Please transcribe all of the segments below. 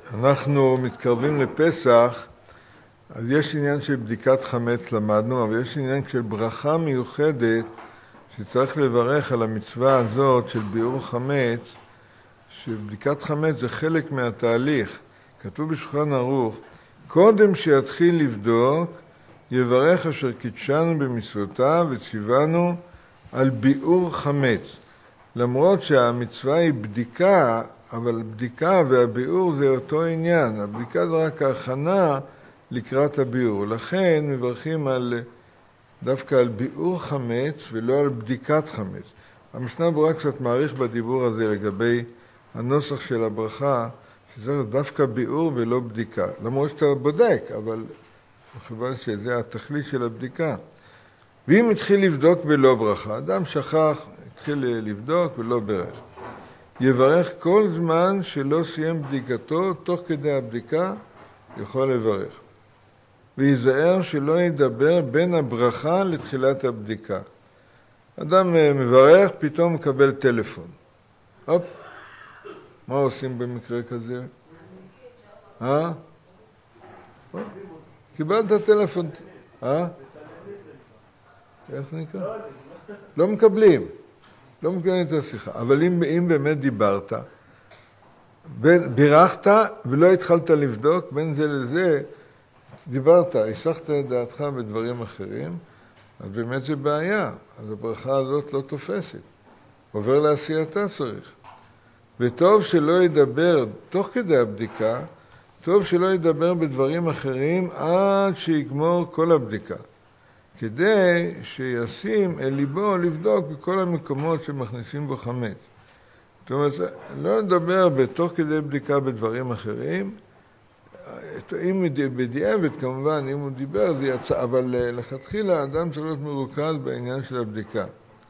אנחנו מתקרבים לפסח, אז יש עניין של בדיקת חמץ למדנו, אבל יש עניין של ברכה מיוחדת שצריך לברך על המצווה הזאת של ביעור חמץ, שבדיקת חמץ זה חלק מהתהליך. כתוב בשולחן ערוך, קודם שיתחיל לבדוק, יברך אשר קידשנו במצוותיו וציוונו על ביעור חמץ. למרות שהמצווה היא בדיקה, אבל בדיקה והביעור זה אותו עניין. הבדיקה זה רק ההכנה לקראת הביעור. לכן מברכים דווקא על ביעור חמץ ולא על בדיקת חמץ. המשנה ברורה קצת מעריך בדיבור הזה לגבי הנוסח של הברכה, שזה דווקא ביעור ולא בדיקה. למרות שאתה בודק, אבל מכיוון שזה התכלית של הבדיקה. ואם התחיל לבדוק בלא ברכה, אדם שכח, התחיל לבדוק ולא ברך. יברך כל זמן שלא סיים בדיקתו, תוך כדי הבדיקה יכול לברך. ויזהר שלא ידבר בין הברכה לתחילת הבדיקה. אדם מברך, פתאום מקבל טלפון. הופ, מה עושים במקרה כזה? קיבלת טלפון. איך זה נקרא? לא מקבלים. לא מקבלים את השיחה. אבל אם באמת דיברת, בירכת ולא התחלת לבדוק, בין זה לזה, דיברת, השחת את דעתך בדברים אחרים, אז באמת זה בעיה. אז הברכה הזאת לא תופסת. עובר לעשייתה צריך. וטוב שלא ידבר, תוך כדי הבדיקה, טוב שלא ידבר בדברים אחרים עד שיגמור כל הבדיקה. כדי שישים אל ליבו לבדוק בכל המקומות שמכניסים בו חמץ. זאת אומרת, לא לדבר בתוך כדי בדיקה בדברים אחרים, אם בדיעבד כמובן, אם הוא דיבר זה יצא, אבל לכתחילה האדם צריך להיות מרוכז בעניין של הבדיקה.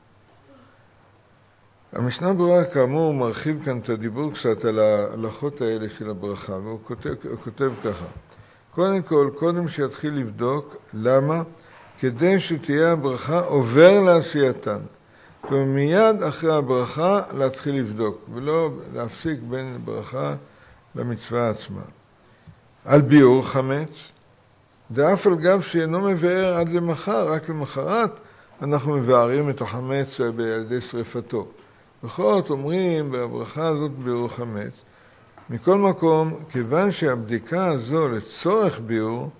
המשנה ברורה כאמור מרחיב כאן את הדיבור קצת על ההלכות האלה של הברכה, והוא כותב ככה. קודם כל, קודם שיתחיל לבדוק, למה? כדי שתהיה הברכה עובר לעשייתן. ומיד אחרי הברכה להתחיל לבדוק, ולא להפסיק בין ברכה למצווה עצמה. על ביעור חמץ, דאף על גב שאינו מבאר עד למחר, רק למחרת אנחנו מבארים את החמץ על ידי שריפתו. בכל אומרים בברכה הזאת ביעור חמץ. מכל מקום, כיוון שהבדיקה הזו לצורך ביעור,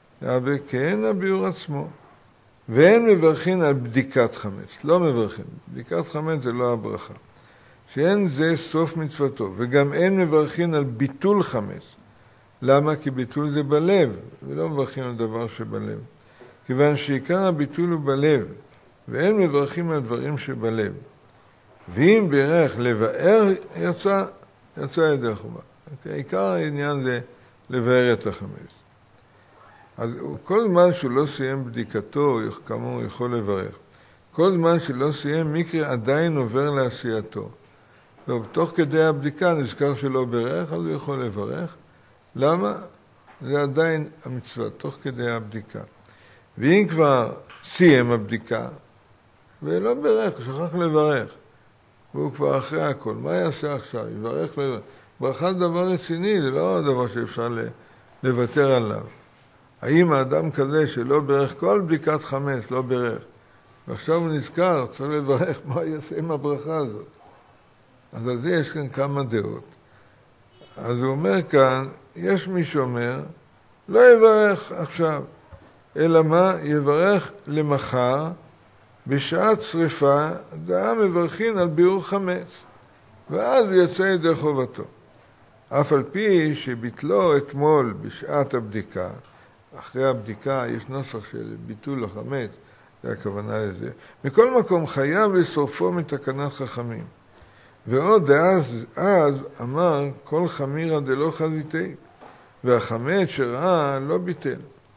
כן הביעור עצמו. ואין מברכים על בדיקת חמץ, לא מברכים. בדיקת חמץ זה לא הברכה. שאין זה סוף מצוותו, וגם אין מברכים על ביטול חמץ. למה? כי ביטול זה בלב, ולא מברכים על דבר שבלב. כיוון שעיקר הביטול הוא בלב, ואין מברכים על דברים שבלב. ואם בירך לבאר יצא ידי חובה. עיקר העניין זה לבאר את החמץ. אז כל זמן שהוא לא סיים בדיקתו, כאמור יכול לברך. כל זמן שלא סיים מקרה עדיין עובר לעשייתו. טוב, תוך כדי הבדיקה נזכר שלא ברך, אז הוא יכול לברך. למה? זה עדיין המצווה, תוך כדי הבדיקה. ואם כבר סיים הבדיקה, ולא ברך, הוא שכח לברך. והוא כבר אחרי הכל. מה יעשה עכשיו? יברך לברך. ברכה זה דבר רציני, זה לא דבר שאפשר לוותר עליו. האם האדם כזה שלא ברך כל בדיקת חמץ, לא ברך, ועכשיו הוא נזכר, צריך לברך מה יעשה עם הברכה הזאת. אז על זה יש כאן כמה דעות. אז הוא אומר כאן, יש מי שאומר, לא יברך עכשיו, אלא מה? יברך למחר, בשעת שריפה, דעה מברכין על ביעור חמץ, ואז יצא ידי חובתו. אף על פי שביטלו אתמול בשעת הבדיקה, אחרי הבדיקה יש נוסח של ביטול החמץ, זה הכוונה לזה. מכל מקום חייב לשרפו מתקנת חכמים. ועוד אז אמר כל חמירא דלא חזיתי, והחמץ שראה לא ביטל.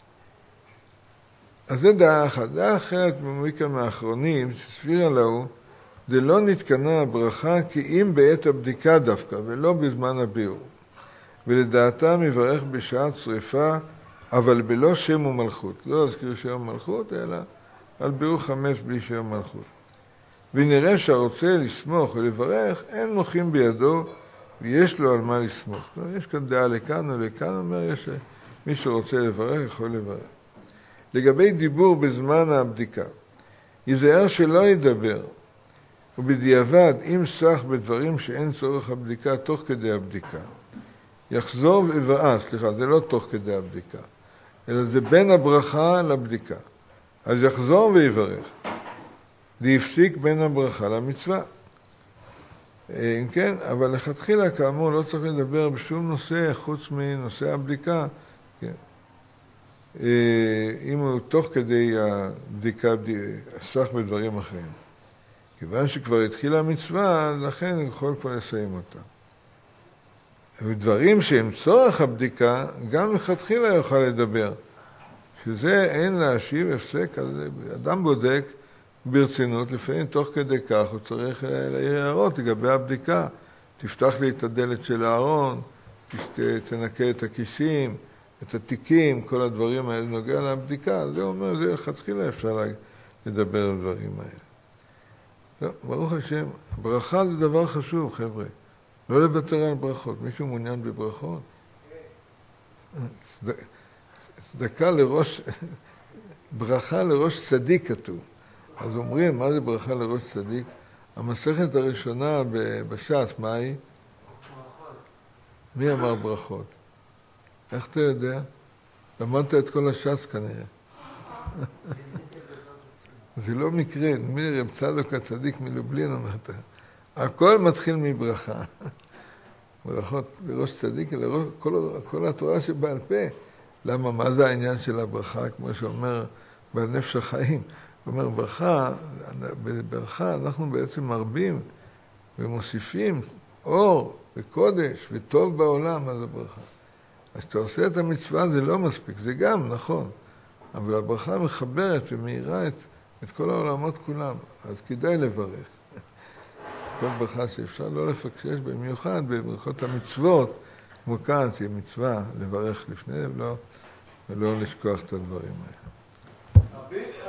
אז זה דעה אחת. דעה אחרת ממיקה מהאחרונים, שסבירה לו, זה לא נתקנה הברכה כי אם בעת הבדיקה דווקא, ולא בזמן הביעור. ולדעתם יברך בשעת שריפה, אבל בלא שם ומלכות. לא להזכיר שם ומלכות, אלא על ביעור חמץ בלי שם ומלכות. ונראה שהרוצה לסמוך ולברך, אין מוחים בידו, ויש לו על מה לסמוך. יש כאן דעה לכאן או לכאן, אומר, מי שרוצה לברך יכול לברך. לגבי דיבור בזמן הבדיקה, ייזהר שלא ידבר, ובדיעבד, אם סך בדברים שאין צורך הבדיקה תוך כדי הבדיקה, יחזור זה לא תוך כדי הבדיקה, אלא זה בין הברכה לבדיקה. אז יחזור ויברך. להפסיק בין הברכה למצווה. אם כן, אבל לכתחילה כאמור לא צריך לדבר בשום נושא חוץ מנושא הבדיקה. כן. אם הוא תוך כדי הבדיקה עסק בדברים אחרים. כיוון שכבר התחילה המצווה, לכן הוא יכול כבר לסיים אותה. ודברים שהם צורך הבדיקה, גם לכתחילה יוכל לדבר. שזה אין להשיב הפסק, אדם בודק ברצינות, לפעמים תוך כדי כך הוא צריך להעיר הערות לגבי הבדיקה. תפתח לי את הדלת של הארון, תנקה את הכיסים, את התיקים, כל הדברים האלה נוגע לבדיקה. זה אומר, זה לכתחילה אפשר לדבר על הדברים האלה. לא, ברוך השם, ברכה זה דבר חשוב, חבר'ה. לא לוותר על ברכות. מישהו מעוניין בברכות? צדקה לראש, ברכה לראש צדיק כתוב. אז אומרים, מה זה ברכה לראש צדיק? המסכת הראשונה בש"ס, מה היא? מי אמר ברכות? איך אתה יודע? למדת את כל הש"ס כנראה. זה לא מקרה, נדמה רב צדוק הצדיק מלובלין אמרת. הכל מתחיל מברכה. ברכות לראש צדיק, כל התורה שבעל פה. למה, מה זה העניין של הברכה? כמו שאומר בעל נפש החיים. הוא אומר, בברכה אנחנו בעצם מרבים ומוסיפים אור וקודש וטוב בעולם, מה זה ברכה. אז כשאתה עושה את המצווה זה לא מספיק, זה גם נכון. אבל הברכה מחברת ומאירה את כל העולמות כולם. אז כדאי לברך. כל ברכה שאפשר לא לפקשש במיוחד בברכות המצוות, כמו כאן, תהיה מצווה לברך לפני ולא לשכוח את הדברים האלה.